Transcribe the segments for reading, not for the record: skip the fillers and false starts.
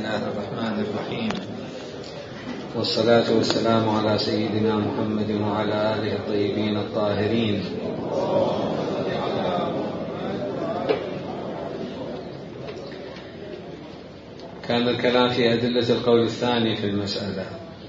الله الرحمن الرحيم، والصلاة والسلام على سيدنا محمد وعلى آله الطيبين الطاهرين. كان الكلام في أدلة القول الثاني في المسألة،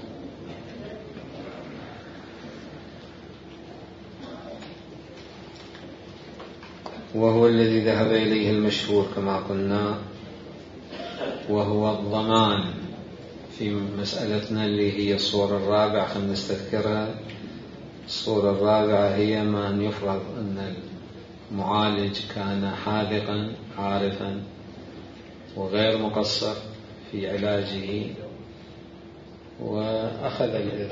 وهو الذي ذهب إليه المشهور كما قلنا، وهو الضمان في مسألتنا اللي هي الصورة الرابعة. خلينا نستذكرها. الصورة الرابعة هي ما أن يفرض أن المعالج كان حاذقا عارفا وغير مقصر في علاجه، وأخذ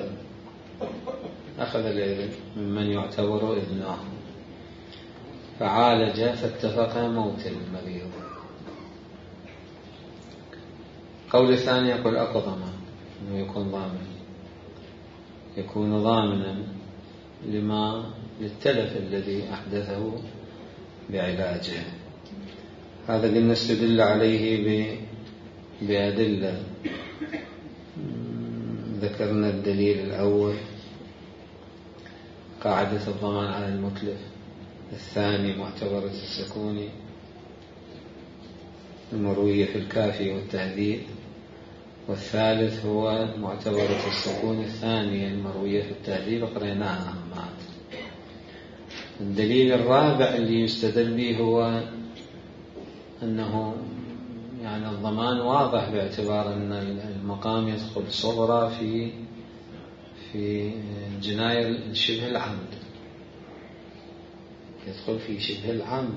الإذن ممن يعتبر إذنه، فعالج فاتفق موت المريض. قول الثاني يقول أقضم، أنه يكون ضامنا للتلف الذي أحدثه بعلاجه. هذا قلنا استدل عليه بأدلة. ذكرنا الدليل الأول قاعدة الضمان على المتلف، الثاني معتبرة السكوني المروية في الكافي والتهذيب، والثالث هو معتبرة السكون الثانية المروية في التهذيب قريناها أهمات. الدليل الرابع اللي يستدل به هو أنه يعني الضمان واضح، باعتبار أن المقام يدخل صغرى في جناية شبه العمد، يدخل في شبه العمد،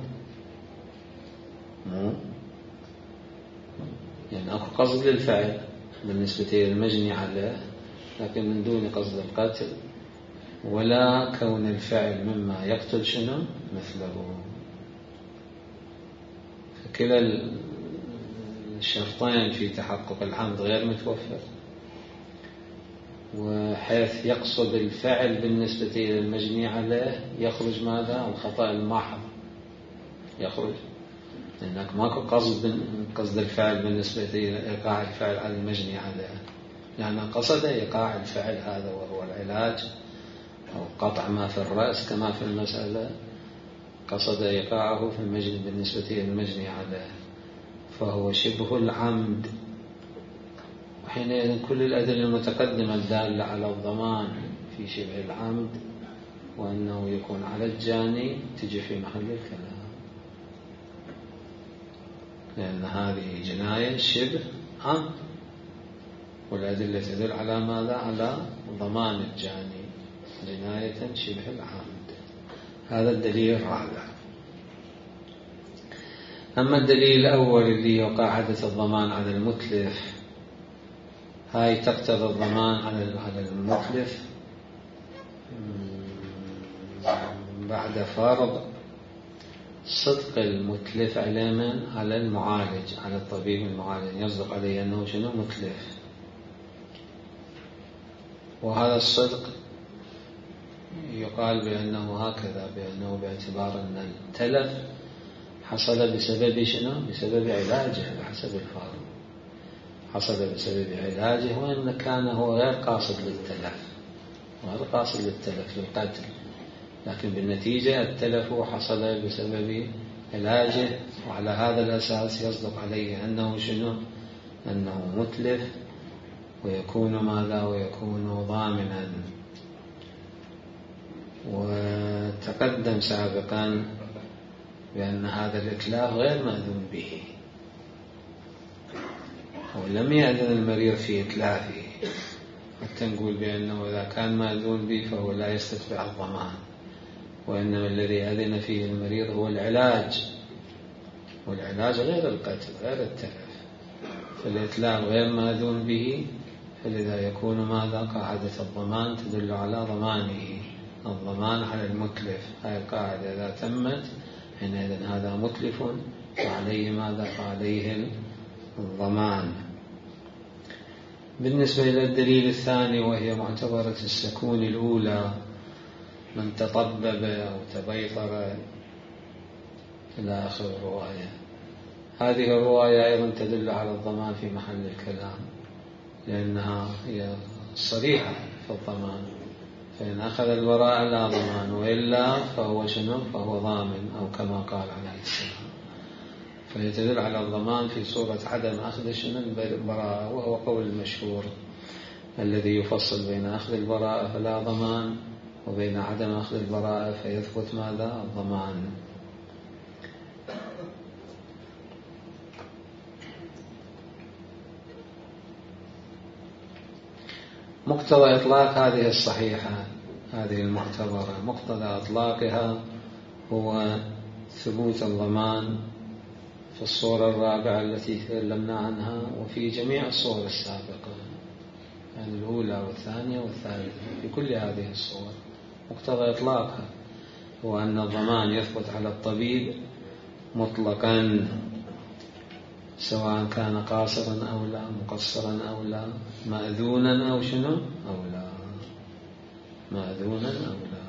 يعني أكو قصد للفعل بالنسبة للمجني عليه، لكن من دون قصد القتل، ولا كون الفعل مما يقتل شنو مثله. فكلا الشرطين في تحقق العمد غير متوفر، وحيث يقصد الفعل بالنسبة إلى المجني عليه يخرج ماذا؟ الخطأ المحض يخرج، لأنك ماكو قصد الفعل بالنسبة إلى إيقاع الفعل على المجني عليه، يعني قصد إيقاع الفعل هذا وهو العلاج أو قطع ما في الرأس كما في المسألة، قصد إيقاعه في المجني بالنسبة إلى المجني عليه، فهو شبه العمد. وحينئذ كل الأدلة المتقدمة الدالة على الضمان في شبه العمد وأنه يكون على الجاني تجي في محل الكلام، لأن هذه جناية شبه عمد، والأدلة تدل على ماذا؟ على ضمان الجاني، جناية شبه العمد. هذا الدليل الرابع. أما الدليل الأول اللي هو قاعدة الضمان على المتلف، هاي تقتضي الضمان على المتلف بعد فرض صدق المتلف على المعالج، على الطبيب المعالج، يصدق عليه أنه شنو متلف، وهذا الصدق يقال بأنه هكذا، بأنه باعتبار أن التلف حصل بسبب شنو؟ بسبب علاجه، بحسب الفارغ حصل بسبب علاجه، وإن كان هو غير قاصد للتلف للقتل، لكن بالنتيجة التلف حصل بسبب علاجه، وعلى هذا الأساس يصدق عليه أنه شنو؟ أنه متلف، ويكون ماذا؟ ويكون ضامنا. وتقدم سابقا بأن هذا الإتلاف غير مأذون به، ولم يأذن المريض في إتلافه، حتى نقول بأنه إذا كان مأذون به فهو لا يستتبع الضمان، وإنما الذي أذن فيه المريض هو العلاج، والعلاج غير القتل غير التلف، فالإتلاف غير مأذون به، فلذا يكون ماذا؟ قاعدة الضمان تدل على ضمانه، الضمان على المتلف. هذه القاعدة إذا تمت حينئذ هذا متلف وعليه ماذا؟ فعليه الضمان. بالنسبة إلى الدليل الثاني وهي معتبرة السكون الأولى، من تطبب أو تبيطر إلى آخر الرواية، هذه الرواية أيضا تدل على الضمان في محل الكلام، لأنها هي صريحة في الضمان، فإن أخذ البراءة لا ضمان، وإلا فهو شنو؟ فهو ضامن، أو كما قال عليه السلام. فهي تدل على الضمان في صورة عدم أخذ شنو؟ البراءة، وهو قول المشهور الذي يفصل بين أخذ البراءة فلا ضمان، وبين عدم أخذ البراءة فيثبت ماذا؟ الضمان. مقتضى إطلاق هذه الصحيحة، هذه المعتبرة، مقتضى إطلاقها هو ثبوت الضمان في الصورة الرابعة التي تكلمنا عنها، وفي جميع الصور السابقة، يعني الأولى والثانية والثالثة، في كل هذه الصور مقتضى إطلاقها هو أن الضمان يثبت على الطبيب مطلقا، سواء كان قاصرا أو لا، مقصرا أو لا، مأذونا أو شنو أو لا، مأذونا أو لا،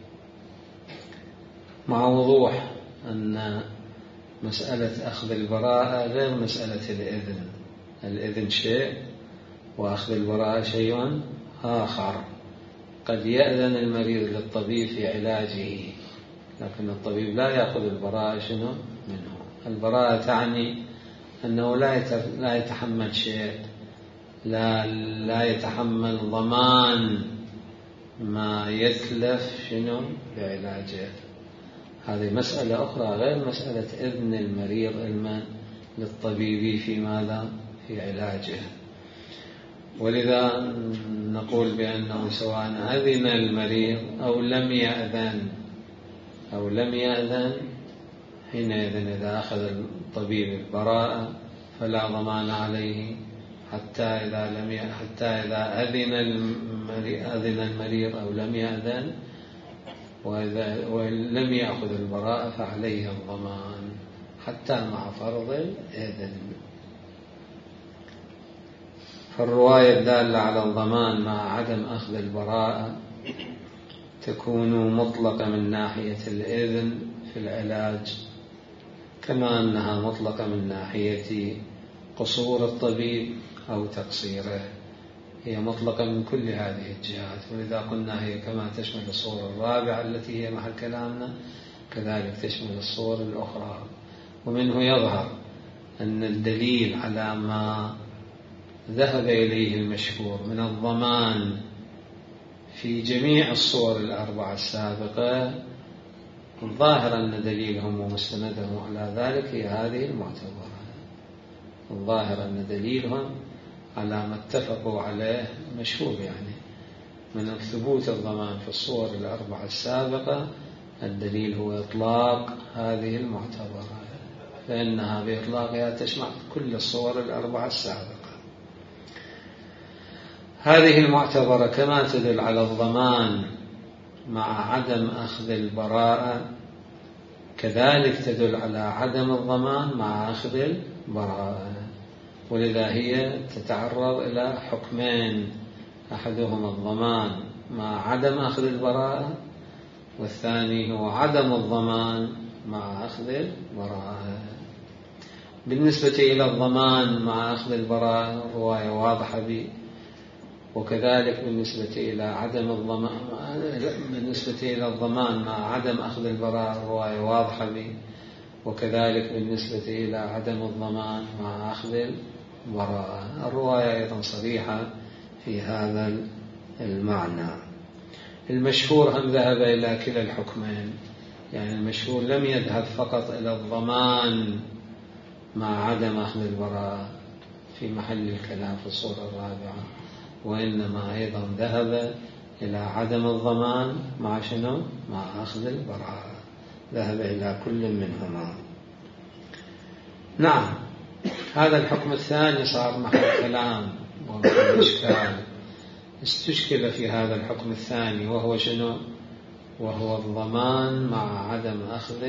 مع وضوح أن مسألة أخذ البراءة غير مسألة الإذن. الإذن شيء وأخذ البراءة شيء آخر. قد يأذن المريض للطبيب في علاجه، لكن الطبيب لا يأخذ البراءة شنو منه. البراءة تعني أنه لا يتحمل شيء، لا يتحمل ضمان ما يتلف شنو بعلاجه. هذه مسألة أخرى غير مسألة إذن المريض علما للطبيب في ماذا؟ في علاجه. ولذا نقول بأنه سواء أذن المريض أو لم يأذن حينئذ إذا أخذ الطبيب البراءة فلا ضمان عليه، حتى إذا أذن المريض أو لم يأذن، وإن لم يأخذ البراءة فعليه الضمان حتى مع فرض الإذن. فالرواية الدالة على الضمان مع عدم أخذ البراءة تكون مطلقة من ناحية الإذن في العلاج، كما أنها مطلقة من ناحية قصور الطبيب أو تقصيره. هي مطلقة من كل هذه الجهات، ولذا قلنا هي كما تشمل الصور الرابعة التي هي محل كلامنا، كذلك تشمل الصور الأخرى. ومنه يظهر أن الدليل على ما ذهب إليه المشهور من الضمان في جميع الصور الأربعة السابقة، الظاهر أن دليلهم ومستندهم على ذلك هي هذه المعتبرة. الظاهر أن دليلهم على ما اتفقوا عليه مشهور، يعني من ثبوت الضمان في الصور الأربعة السابقة الدليل هو إطلاق هذه المعتبرة، فإنها بإطلاقها تشمل كل الصور الأربعة السابقة. هذه المعتبرة كما تدل على الضمان مع عدم أخذ البراءة، كذلك تدل على عدم الضمان مع أخذ البراءة. ولذا هي تتعرض إلى حكمين، أحدهما الضمان مع عدم أخذ البراءة، والثاني هو عدم الضمان مع أخذ البراءة. بالنسبة إلى الضمان مع أخذ البراءة الرواية واضحة بي، وكذلك بالنسبة إلى الضمان مع عدم أخذ البراءة الرواية واضحة بي، وكذلك بالنسبة إلى عدم الضمان مع أخذ البراءة الرواية أيضا صريحة في هذا المعنى. المشهور هم ذهب إلى كلا الحكمين، يعني المشهور لم يذهب فقط إلى الضمان مع عدم أخذ البراءة في محل الكلام في الصورة الرابعة، وإنما أيضا ذهب إلى عدم الضمان مع شنو؟ مع أخذ البراءة، ذهب إلى كل منهما. نعم، هذا الحكم الثاني صار محل كلام ومحل إشكال. استشكل في هذا الحكم الثاني وهو شنو؟ وهو الضمان مع عدم أخذ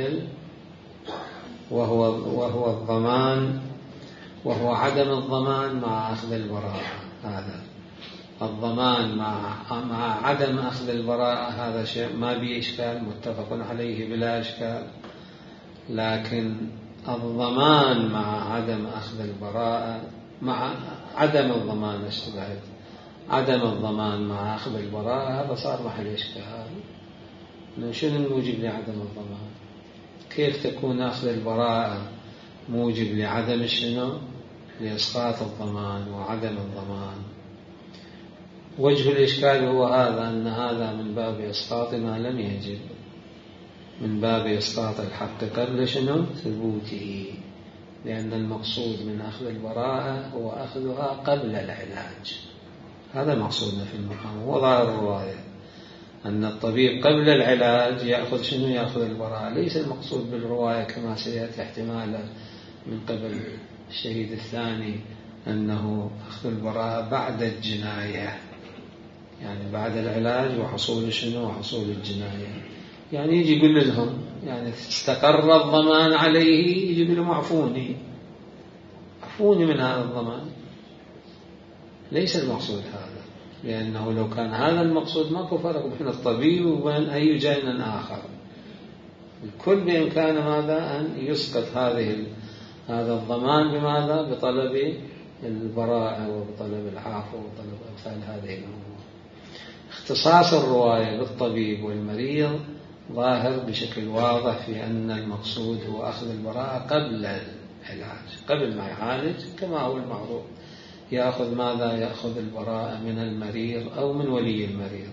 وهو عدم الضمان مع أخذ البراءة. هذا الضمان مع عدم أخذ البراءة هذا شيء ما به إشكال، متفق عليه بلا إشكال. لكن الضمان مع عدم أخذ البراءة، مع عدم الضمان، اشتبهت، عدم الضمان مع أخذ البراءة، هذا صار محل إشكال. شنو الموجب لعدم الضمان؟ كيف تكون أخذ البراءة موجب لعدم شنو؟ لإسقاط الضمان وعدم الضمان. وجه الإشكال هو هذا، أن هذا من باب إسقاط ما لم يجب، من باب إسقاط الحق قبل شنو؟ ثبوته، لأن المقصود من أخذ البراءة هو أخذها قبل العلاج. هذا مقصودنا في المقام، هو ظاهر الرواية أن الطبيب قبل العلاج يأخذ شنو؟ يأخذ البراءة. ليس المقصود بالرواية كما سيأتي احتمالا من قبل الشهيد الثاني أنه أخذ البراءة بعد الجناية، يعني بعد العلاج وحصول شنو؟ وحصول الجناية. يعني يجي يقول لهم يعني استقر الضمان عليه، يجي يقول لهم اعفوني من هذا الضمان. ليس المقصود هذا، لأنه لو كان هذا المقصود ماكو فرق بين الطبيب وبين أي جانب آخر. الكل بإمكانه ماذا؟ أن يسقط هذا الضمان بماذا؟ بطلب البراءة وبطلب العفو وبطلب أمثال هذه الأمور. اختصاص الرواية بالطبيب والمريض ظاهر بشكل واضح في أن المقصود هو أخذ البراءة قبل العلاج، قبل ما يعالج كما هو المعروف. يأخذ ماذا؟ يأخذ البراءة من المريض أو من ولي المريض.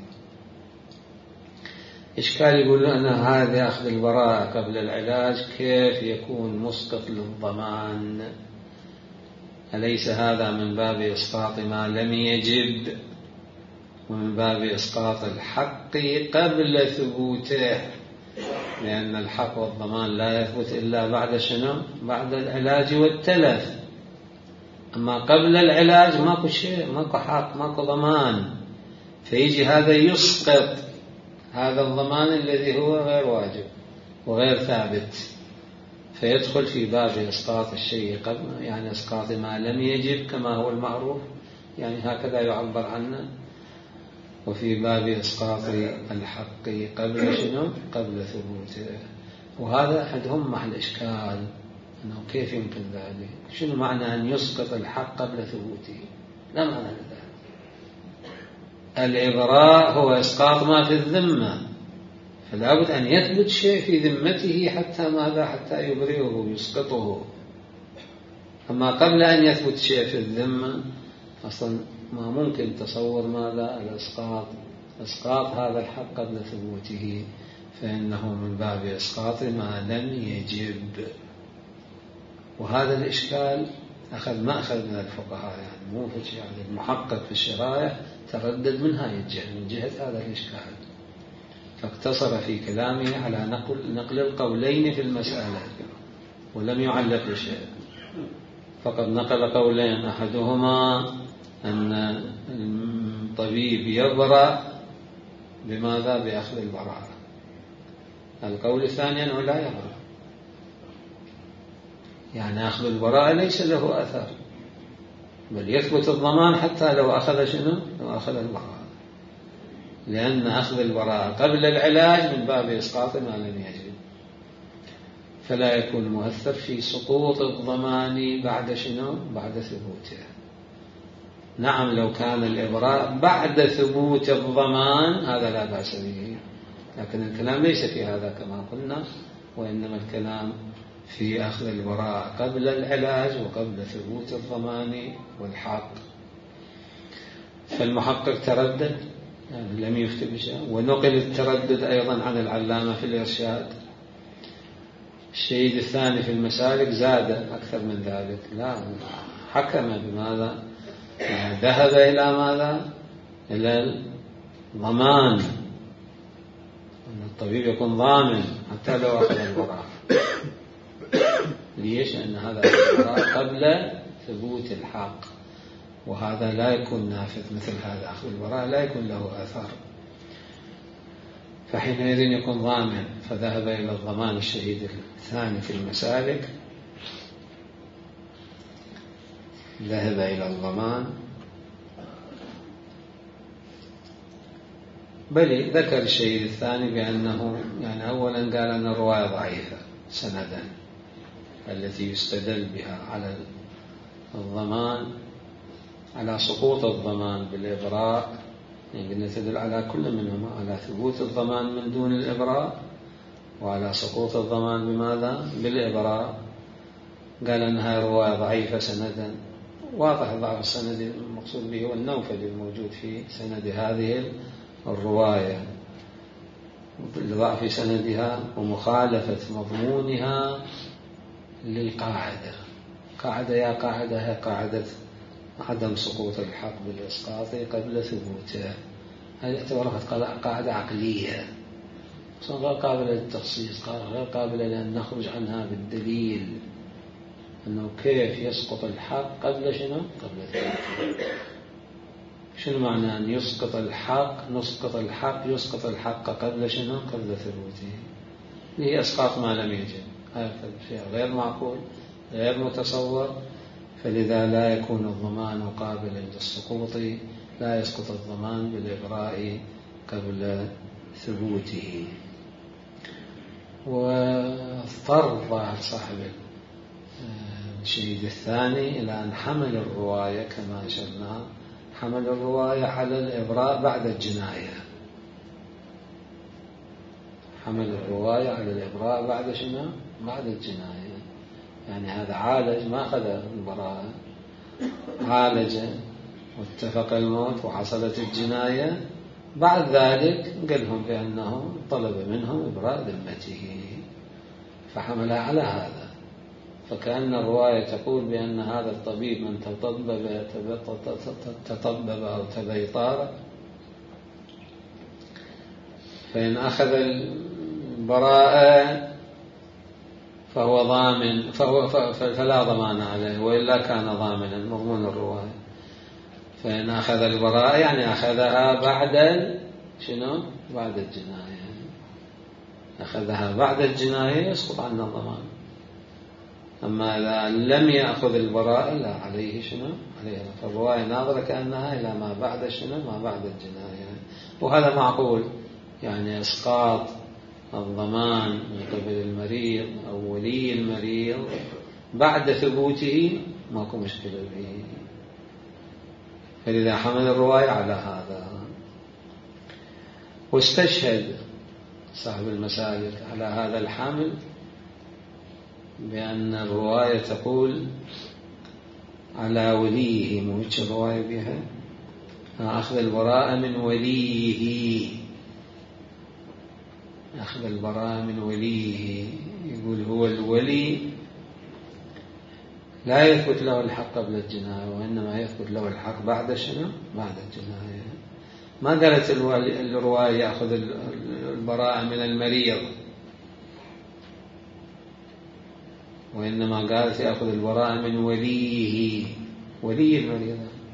إشكال يقول أنا هذا أخذ البراءة قبل العلاج كيف يكون مسقط للضمان؟ أليس هذا من باب إسقاط ما لم يجب، ومن باب إسقاط الحق قبل ثبوته؟ لأن الحق والضمان لا يثبت إلا بعد شنو؟ بعد العلاج والتلف. أما قبل العلاج ماكو شيء، ماكو حق، ماكو ضمان، فيجي هذا يسقط هذا الضمان الذي هو غير واجب وغير ثابت، فيدخل في باب إسقاط الشيء قبل، يعني إسقاط ما لم يجب كما هو المعروف، يعني هكذا يعبر عنه، وفي باب إسقاط الحق قبل شنو؟ قبل ثبوته. وهذا أحدهم محل إشكال، أنه كيف يمكن ذلك؟ شنو معنى أن يسقط الحق قبل ثبوته؟ لا معنى لذلك. الإبراء هو إسقاط ما في الذمة، فلا بد أن يثبت شيء في ذمته حتى ماذا؟ حتى يبرئه ويسقطه. أما قبل أن يثبت شيء في الذمة أصلا ما ممكن تصور ماذا؟ الإسقاط، إسقاط هذا الحق قبل ثبوته، فإنه من باب إسقاط ما لم يجب. وهذا الإشكال أخذ مأخذ من الفقهاء، يعني مو في يعني المحقق في الشرائع تردد من هذه الجهة، من جهة هذا الإشكال، فاقتصر في كلامه على نقل القولين في المسألة ولم يعلق بشيء، فقد نقل قولين، أحدهما أن الطبيب يبرأ بماذا؟ بأخذ البراءة. القول الثاني أنه لا يبرأ، يعني أخذ البراءة ليس له أثر، بل يثبت الضمان حتى لو أخذ شنو؟ لو أخذ البراءة، لأن أخذ البراءة قبل العلاج من باب إسقاط ما لم يجب، فلا يكون مؤثر في سقوط الضمان بعد شنو؟ بعد ثبوته. نعم لو كان الإبراء بعد ثبوت الضمان هذا لا بأس به، لكن الكلام ليس في هذا كما قلنا، وإنما الكلام في أخذ البراءة قبل العلاج وقبل ثبوت الضمان والحق. فالمحقق تردد، يعني لم يفتي بشيء، ونقل التردد أيضا عن العلامة في الإرشاد. الشهيد الثاني في المسالك زاد أكثر من ذلك، لا حكم بماذا؟ يعني ذهب إلى ماذا؟ إلى الضمان، أن الطبيب يكون ضامن حتى لو أخذ البراءة. ليش؟ لأن هذا البراءة قبل ثبوت الحق، وهذا لا يكون نافذ، مثل هذا أخذ البراءة لا يكون له أثر، فحينئذ يكون ضامن، فذهب إلى الضمان. الشهيد الثاني في المسالك ذهب إلى الضمان، بل ذكر الشهيد الثاني بأنه يعني أولا قال أن الرواية ضعيفة سندا، التي يستدل بها على الضمان، على سقوط الضمان بالإبراء، يعني تدل على كل منهما، على ثبوت الضمان من دون الإبراء، وعلى سقوط الضمان بماذا؟ بالإبراء. قال أنها رواية ضعيفة سندا، واضح ضعف السند، المقصود به هو النوفل الموجود في سند هذه الرواية، لضعف سندها ومخالفة مضمونها للقاعدة. يا قاعدة هي قاعدة عدم سقوط الحق بالإسقاط قبل ثبوته. هذه اعتبرها قاعدة عقلية غير قابلة للتخصيص، غير قابلة لأن نخرج عنها بالدليل أنه كيف يسقط الحق قبل شنو؟ قبل ثبوته. شنو معنى أن يسقط الحق؟ يسقط الحق قبل شنو؟ قبل ثبوته. هي إسقاط ما لم يجب، هذا شيء غير معقول غير متصور، فلذا لا يكون الضمان قابلا للسقوط، لا يسقط الضمان بالإبراء قبل ثبوته. واضطر صاحب الشهيد الثاني إلى أن حمل الرواية كما أشرنا، حمل الرواية على الإبراء بعد الجناية، حمل الرواية على الإبراء بعد شنو؟ بعد الجناية. يعني هذا عالج، ما أخذ البراءة، عالج واتفق الموت وحصلت الجناية، بعد ذلك قال لهم بأنه طلب منهم إبراء ذمته فحملها على هذا. فكأن الرواية تقول بأن هذا الطبيب من تطبب أو تبيطار، فإن أخذ البراءة فهو ضامن، فلا ضمان عليه، وإلا كان ضامنا مضمون الرواية. فإن أخذ البراءة يعني أخذها بعد شنو؟ بعد الجناية، أخذها بعد الجناية يسقط عنه الضمان. أما إذا لم يأخذ البراءة لا عليه شنو؟ عليه. فالرواية ناظرة كأنها إلى ما بعد شنو؟ ما بعد الجناية. وهذا معقول، يعني إسقاط الضمان من قبل المريض أو ولي المريض بعد ثبوته ماكو مشكلة به، فلذا حمل الرواية على هذا. واستشهد صاحب المسالك على هذا الحمل بأن الرواية تقول على وليه، موجه الرواية بها أخذ البراءة من وليه، أخذ البراءة من وليه. يقول هو الولي لا يثبت له الحق قبل الجناية، وإنما يثبت له الحق بعد شنو؟ بعد الجناية. ما قالت الرواية يأخذ البراءة من المريض، وإنما قالت يأخذ البراءة من وليه، ولي المريض.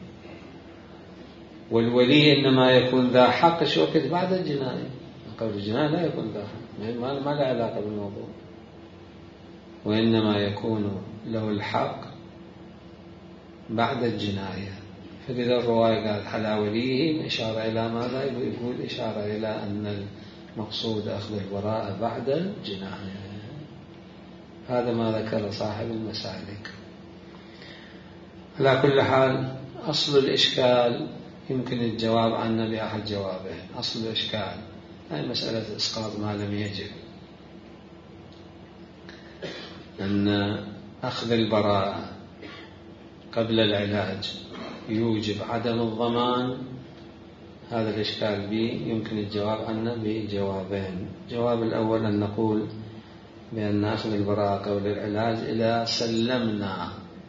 والولي إنما يكون ذا حق شوكت بعد الجناية، قبل الجناية لا يكون ذا حق، ما له علاقة بالموضوع، وإنما يكون له الحق بعد الجناية. فلذا الرواية قالت على وليه، إشارة إلى ماذا؟ يقول إشارة إلى أن المقصود أخذ البراءة بعد الجناية. هذا ما ذكر صاحب المسالك. على كل حال أصل الإشكال يمكن الجواب عنه بأحد جوابين. أصل الإشكال هي مسألة إسقاط ما لم يجب، أن أخذ البراءة قبل العلاج يوجب عدم الضمان. هذا الإشكال به يمكن الجواب عنه بجوابين. الجواب الأول أن نقول بأن أخذ البراءة قبل العلاج إذا سلمنا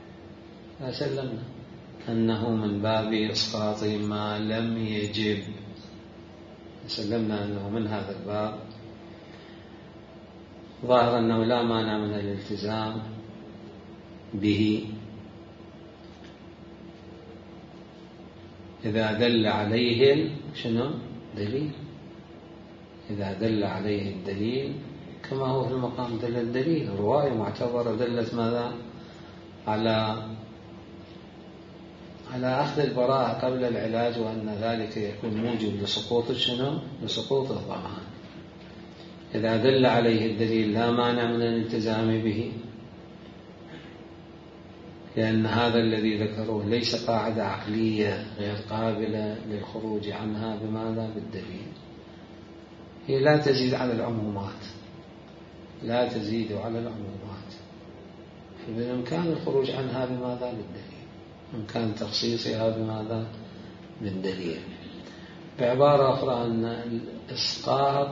أنه من باب إسقاط ما لم يجب، سلمنا أنه من هذا الباب، ظاهر أنه لا مانع من الالتزام به إذا دل عليه شنو؟ دليل. إذا دل عليه الدليل كما هو في المقام دل الدليل. الرواية معتبرة دلت ماذا؟ على أخذ البراءة قبل العلاج، وأن ذلك يكون موجب لسقوط شنو؟ لسقوط الضمان. إذا دل عليه الدليل لا مانع من الالتزام به، لأن هذا الذي ذكروه ليس قاعدة عقلية غير قابلة للخروج عنها بماذا؟ بالدليل. هي لا تزيد على العمومات، لا تزيد على العمومات، فبالإمكان الخروج عنها بماذا؟ بالدليل، إمكان تخصيصها بماذا؟ بالدليل. بعبارة أخرى أن الإسقاط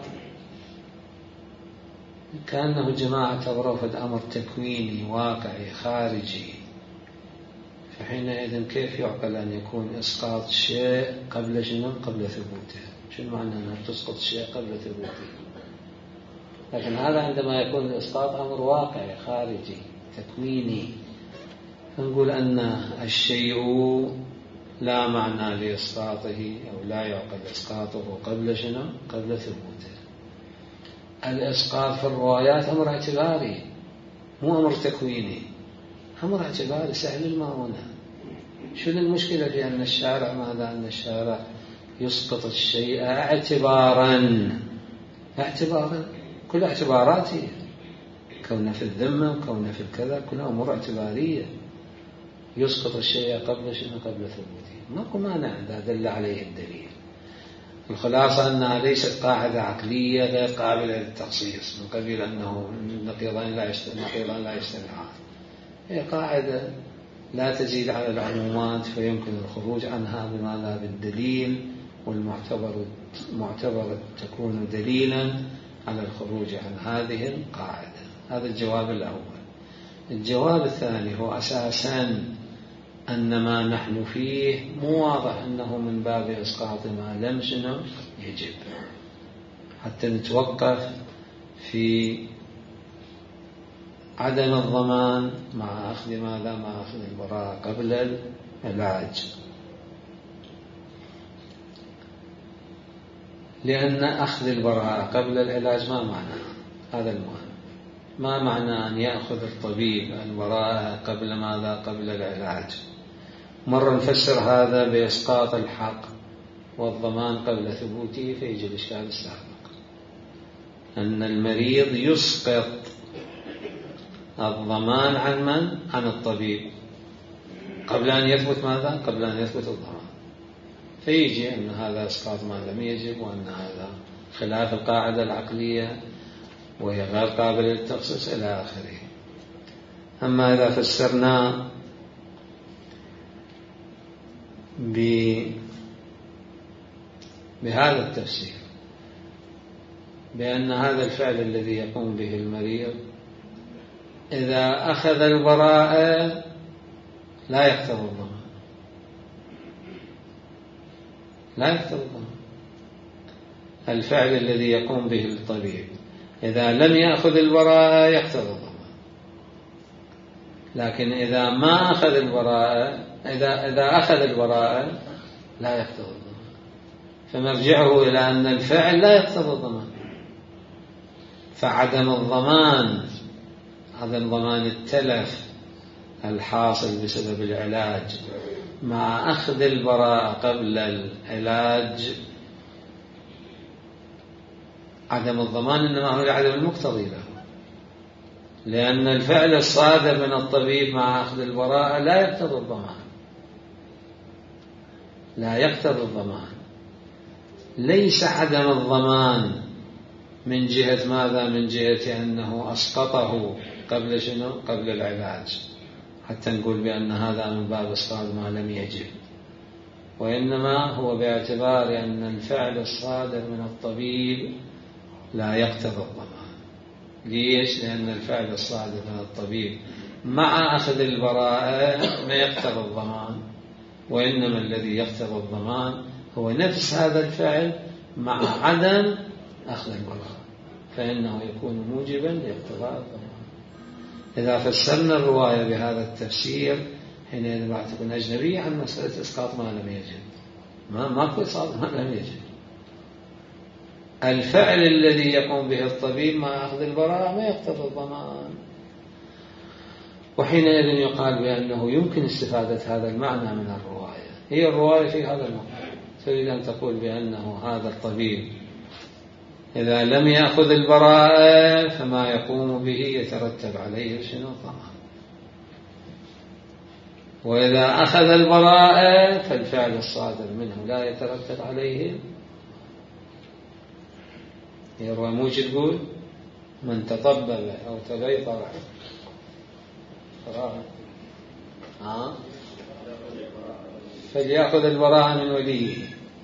كأنه جماعة اعتبروه أمر تكويني واقعي خارجي، فحينئذ كيف يعقل أن يكون إسقاط شيء قبل شنو؟ قبل ثبوته. شو معنى أنها تسقط شيء قبل ثبوته؟ لكن هذا عندما يكون الإسقاط أمر واقعي خارجي تكويني، فنقول أن الشيء لا معنى لإسقاطه أو لا يعقل إسقاطه قبل شنو؟ قبل ثبوته. الإسقاط في الروايات أمر اعتباري مو أمر تكويني، أمر اعتباري سهل المعونة. شو المشكلة في أن الشارع ماذا؟ أن الشارع يسقط الشيء اعتبارا، كل اعتباراته، كونه في الذمة وكونه في الكذا كلها أمور اعتبارية. يسقط الشيء قبل شنو؟ قبل ثبوته. ماكو مانع إذا دل عليه الدليل. الخلاصة أنها ليست قاعدة عقلية غير قابلة للتخصيص من قبيل أنه نقيضان لا يجتمعان. هي قاعدة لا تزيد على العمومات، فيمكن الخروج عنها بماذا؟ بالدليل، والمعتبر تكون دليلا على الخروج عن هذه القاعدة. هذا الجواب الأول. الجواب الثاني هو أساسا أن ما نحن فيه مو واضح أنه من باب إسقاط ما لم شنو يجب، حتى نتوقف في عدم الضمان مع أخذ ماذا؟ مع أخذ البراءة قبل العلاج. لأن أخذ البراءة قبل العلاج ما معنى؟ هذا المهم. ما معنى أن يأخذ الطبيب البراءة قبل ماذا؟ قبل العلاج. مرة نفسر هذا بإسقاط الحق والضمان قبل ثبوته، فيجي الإشكال السابق أن المريض يسقط الضمان عن من؟ عن الطبيب قبل أن يثبت ماذا؟ قبل أن يثبت الضمان. فيجي أن هذا إسقاط ما لم يجب، وأن هذا خلاف القاعدة العقلية وهي غير قابلة للتخصيص إلى آخره. أما إذا فسرنا بهذا التفسير بأن هذا الفعل الذي يقوم به المريض إذا أخذ البراءة لا يقتضي الضمان، لا يقتضي الضمان. الفعل الذي يقوم به الطبيب إذا لم يأخذ البراءة يقتضي الضمان، لكن إذا ما أخذ البراءة، إذا أخذ البراءة لا يقتضي الضمان. فمرجعه إلى أن الفعل لا يقتضي الضمان، فعدم الضمان، عدم ضمان التلف الحاصل بسبب العلاج مع أخذ البراءة قبل العلاج، عدم الضمان إنما هو لعدم المقتضي له، لأن الفعل الصادر من الطبيب مع أخذ البراءة لا يقتضي الضمان، لا يقتضي الضمان. ليس عدم الضمان من جهة ماذا؟ من جهة أنه أسقطه قبل شنو؟ قبل العلاج، حتى نقول بأن هذا من باب إسقاط ما لم يجب، وإنما هو باعتبار أن الفعل الصادر من الطبيب لا يقتضي الضمان. ليش؟ لأن الفعل الصادر من الطبيب مع أخذ البراءة ما يقتضي الضمان، وإنما الذي يقتضي الضمان هو نفس هذا الفعل مع عدم أخذ البراءة، فإنه يكون موجبا لاقتضاء الضمان. إذا فسرنا الرواية بهذا التفسير حينئذ راح تكون أجنبية عن مسألة إسقاط ما لم يجب. ماكو إسقاط ما لم يجب. الفعل الذي يقوم به الطبيب مع أخذ البراءة ما يقتضي الضمان، وحينئذ يقال بأنه يمكن استفادة هذا المعنى من الرواية. هي الرواية في هذا المعنى، تريد أن تقول بأنه هذا الطبيب إذا لم يأخذ البراءة فما يقوم به يترتب عليه شنو؟ الضمان. وإذا أخذ البراءة فالفعل الصادر منه لا يترتب عليه. يروى موش تقول من تطبب أو تبيطر فليأخذ البراءة من وليه.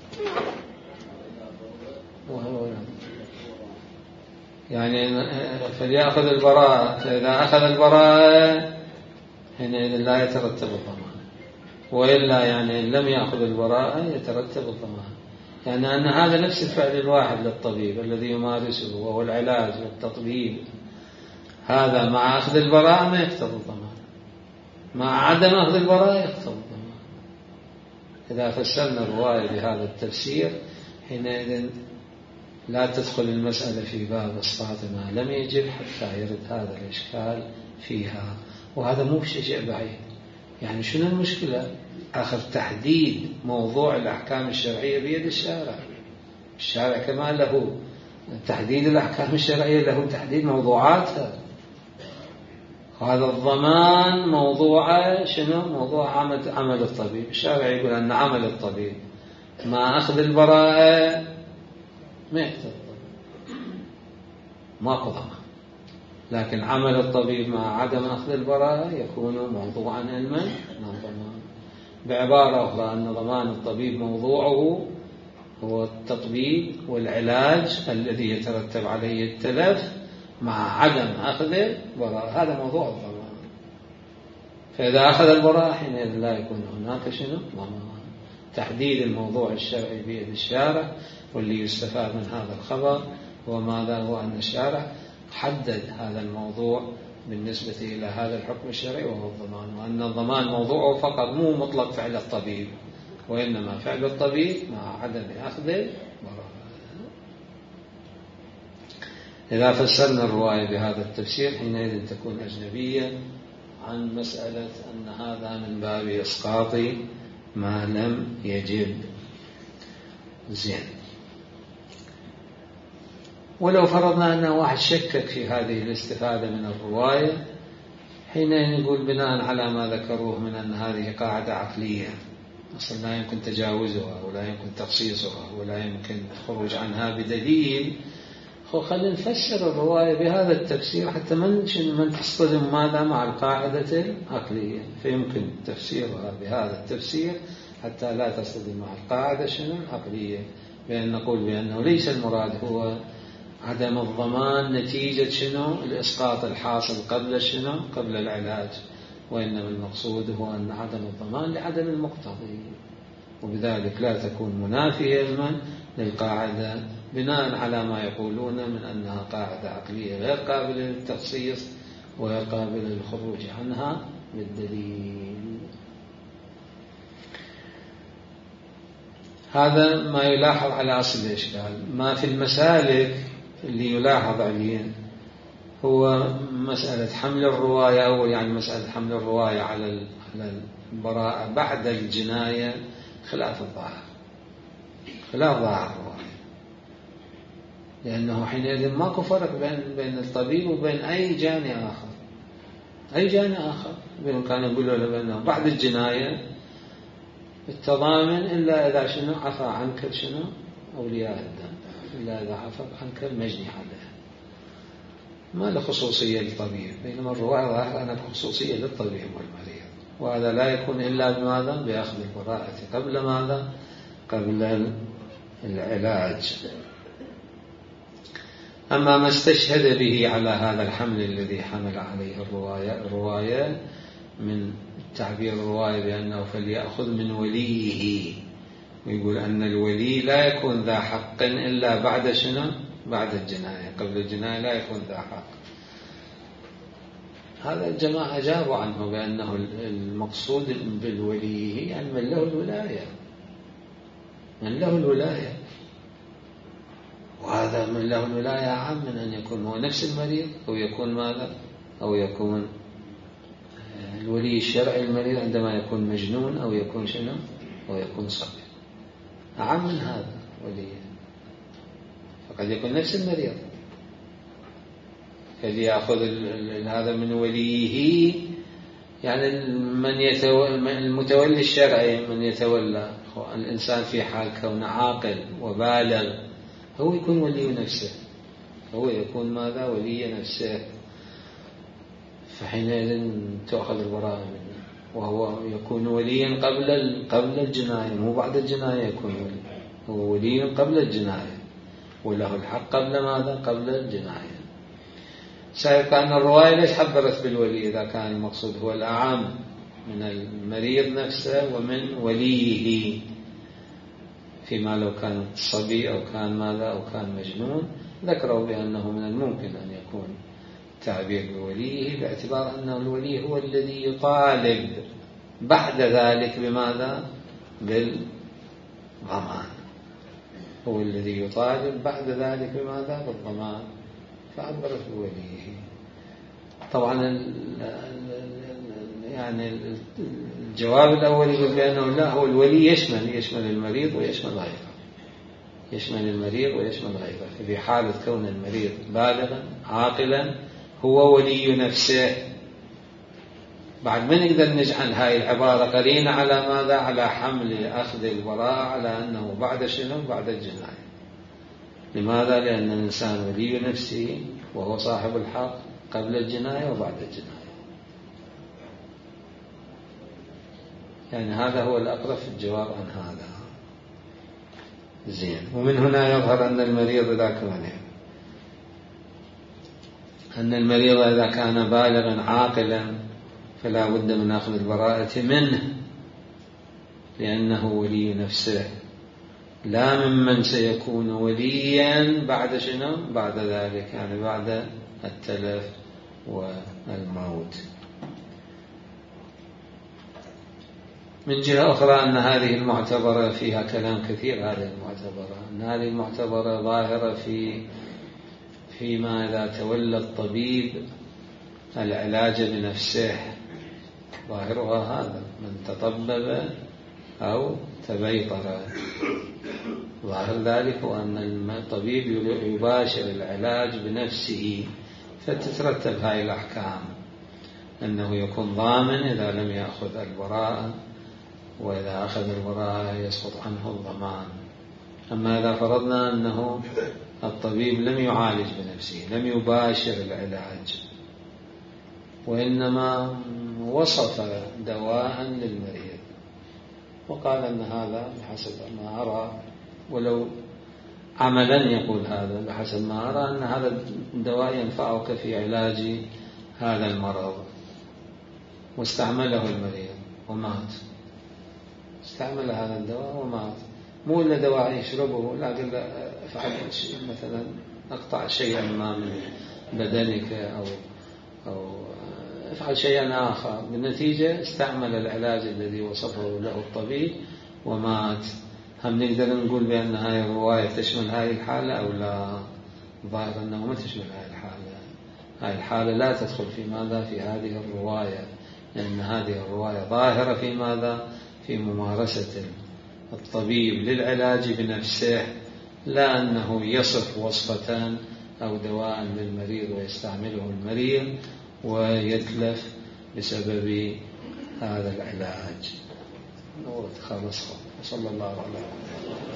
يعني فليأخذ البراءة، فإذا أخذ البراءة حينئذ لا يترتب الضمان، وإلا يعني إن لم يأخذ البراءة يترتب الضمان. يعني أن هذا نفس الفعل الواحد للطبيب الذي يمارسه وهو العلاج والتطبيب، هذا مع أخذ البراءة ما يقتضي الضمان، مع عدم أخذ البراءة يقتضي الضمان. إذا فسرنا الرواية بهذا التفسير حينئذ لا تدخل المسألة في باب إسقاط ما لم يجب حتى يرد هذا الإشكال فيها. وهذا مو شيء بعيد. يعني شنو المشكلة؟ آخر تحديد موضوع الأحكام الشرعية بيد الشارع. الشارع كما له تحديد الأحكام الشرعية له تحديد موضوعاتها. هذا الضمان موضوع شنو؟ موضوع عمل الطبيب. الشارع يقول أن عمل الطبيب مع أخذ البراءة ما يقتضي ماكو ضمان، لكن عمل الطبيب مع عدم أخذ البراءة يكون موضوعا علما من ضمان. بعبارة أخرى أن ضمان الطبيب موضوعه هو التطبيب والعلاج الذي يترتب عليه التلف مع عدم أخذ البراءة، هذا موضوع الضمان. فإذا أخذ البراءة حينئذ لا يكون هناك شنو؟ ضمان. تحديد الموضوع الشرعي بيد الشارع، واللي يستفاد من هذا الخبر هو ماذا؟ هو أن الشارع حدد هذا الموضوع بالنسبة إلى هذا الحكم الشرعي وهو الضمان، وأن الضمان موضوعه فقط مو مطلق فعل الطبيب، وإنما فعل الطبيب مع عدم أخذ البراءة. إذا فسرنا الرواية بهذا التفسير حينئذ تكون أجنبية عن مسألة أن هذا من باب إسقاط ما لم يجب. زين. ولو فرضنا أن واحد شكك في هذه الاستفادة من الرواية حينئذ نقول بناء على ما ذكروه من أن هذه قاعدة عقلية أصلا لا يمكن تجاوزها ولا يمكن تخصيصها ولا يمكن الخروج عنها بدليل، خلينا نفسر الرواية بهذا التفسير حتى من تصطدم ماذا مع القاعدة العقلية، فيمكن تفسيرها بهذا التفسير حتى لا تصطدم مع القاعدة العقلية، بأن نقول بأنه ليس المراد هو عدم الضمان نتيجة الإسقاط الحاصل قبل العلاج، وإنما المقصود هو أن عدم الضمان لعدم المقتضي، وبذلك لا تكون منافية للقاعدة بناء على ما يقولون من أنها قاعدة عقلية غير قابلة للتخصيص وغير قابلة للخروج عنها بالدليل. هذا ما يلاحظ على أصل الإشكال. ما في المسالك اللي يلاحظ عليه هو مسألة حمل الرواية، أو يعني مسألة حمل الرواية على البراءة بعد الجناية خلاف الظاهر، خلاف ظاهر الرواية، لأنه حينئذ ماكو فرق بين الطبيب وبين أي جاني آخر. أي جاني آخر كان يقولوا له بأنه بعد الجناية التضامن إلا إذا عفى عنك أولياء الدم، إلا إذا عفى عنك المجني عليه، ما له خصوصية للطبيب، بينما الرواية ظاهرة أنها خصوصية للطبيب والمريض، وهذا لا يكون إلا بماذا؟ بأخذ البراءة قبل ماذا؟ قبل العلاج. أما ما استشهد به على هذا الحمل الذي حمل عليه الرواية من تعبير الرواية بأنه فليأخذ من وليه، ويقول أن الولي لا يكون ذا حق إلا بعد بعد الجناية، قبل الجناية لا يكون ذا حق. هذا الجماعة أجابوا عنه بأنه المقصود بالولي يعني من له الولاية، من له الولاية، وهذا من له الولاية عام من أن يكون هو نفس المريض أو يكون ماذا؟ أو يكون الولي الشرعي المريض عندما يكون مجنون أو يكون أو يكون صبي، أعم من هذا وليه، فقد يكون نفس المريض. فليأخذ هذا من وليه يعني المتولي الشرعي من يتولى الإنسان في حال كونه عاقل وبالغ هو يكون ولي نفسه، هو يكون ماذا؟ ولي نفسه، فحينئذ تأخذ البراءة منه، وهو يكون وليا قبل الجناية، مو بعد الجناية يكون ولي، هو ولي قبل الجناية وله الحق قبل ماذا؟ قبل الجناية. سيبقى أن الرواية ليش حذرت بالولي إذا كان المقصود هو الأعم من المريض نفسه ومن وليه، فيما لو كان صبي أو كان ماذا أو كان مجنون ذكروا بأنه من الممكن أن يكون تعبير بوليه، باعتبار أنه الولي هو الذي يطالب بعد ذلك بماذا؟ بالضمان، هو الذي يطالب بعد ذلك بماذا؟ بالضمان، فعبرت بوليه. طبعا يعني الجواب الأول يقول بأنه لا، هو الولي يشمل المريض ويشمل غيره، يشمل المريض ويشمل غيره. ففي حالة كون المريض بالغا عاقلا هو ولي نفسه. بعد ما نقدر نجعل هاي العبارة قرينة على ماذا؟ على حمل أخذ البراءة على أنه بعد شنو؟ بعد الجناية. لماذا؟ لأن الإنسان ولي نفسه وهو صاحب الحق قبل الجناية وبعد الجناية. يعني هذا هو الأقرب في الجواب عن هذا. زين. ومن هنا يظهر أن المريض إذا كان بالغا عاقلا فلا بد من أخذ البراءة منه، لأنه ولي نفسه، لا ممن سيكون وليا بعد شنو؟ بعد ذلك، يعني بعد التلف والموت. من جهة أخرى أن هذه المعتبرة فيها كلام كثير، هذه المعتبرة ظاهرة فيما إذا تولى الطبيب العلاج بنفسه، ظاهرها هذا، من تطبب أو تبيطر، ظاهر ذلك هو أن الطبيب يباشر العلاج بنفسه، فتترتب هذه الأحكام، أنه يكون ضامن إذا لم يأخذ البراءة، وإذا أخذ البراءة يسقط عنه الضمان. أما إذا فرضنا أنه الطبيب لم يعالج بنفسه، لم يباشر العلاج، وإنما وصف دواء للمريض وقال أن هذا بحسب ما أرى، ولو عملا يقول هذا بحسب ما أرى، أن هذا الدواء ينفعك في علاج هذا المرض، واستعمله المريض ومات، استعمل هذا الدواء ومات، مو إلا دواء يشربه، لكن افعل مثلا اقطع شيئا ما من بدنك أو افعل شيئا آخر، بالنتيجة استعمل العلاج الذي وصفه له الطبيب ومات. هم نقدر نقول بأن هذه الرواية تشمل هذه الحالة أو لا؟ ظاهر أنه ما تشمل هذه الحالة، هذه الحالة لا تدخل في ماذا؟ في هذه الرواية، لأن هذه الرواية ظاهرة في ماذا؟ في ممارسة الطبيب للعلاج بنفسه، لا أنه يصف وصفة أو دواء للمريض ويستعمله المريض ويتلف بسبب هذا العلاج. خلاص، وصلى الله عليه وسلم.